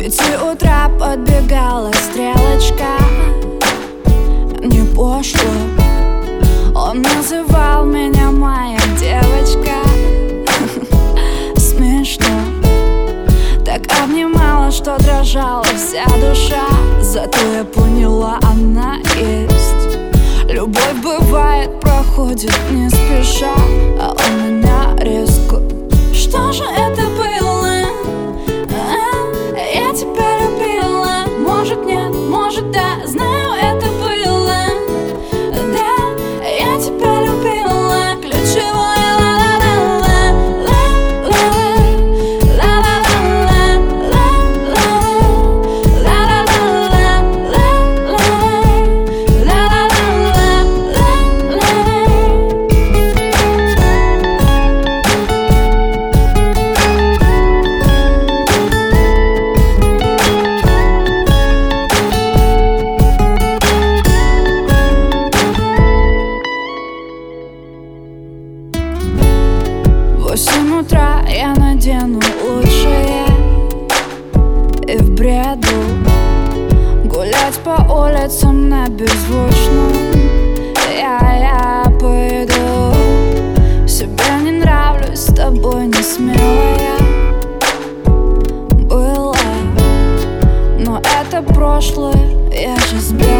5 утра подбегала стрелочка, не пошло. Он называл меня моя девочка. Смешно. Так обнимала, что дрожала вся душа. Зато я поняла, она есть. Любовь бывает, проходит не спеша, а он меня резко. Что же это было? Я тебя любила. Может нет, может да, знаю, это было. Да, я тебя любила. Ключевое в 8 утра я надену лучшее и в бреду гулять по улицам на беззвучном. Я пойду. Себе не нравлюсь, с тобой не смелая была. Но это прошлое, я же сбегаю.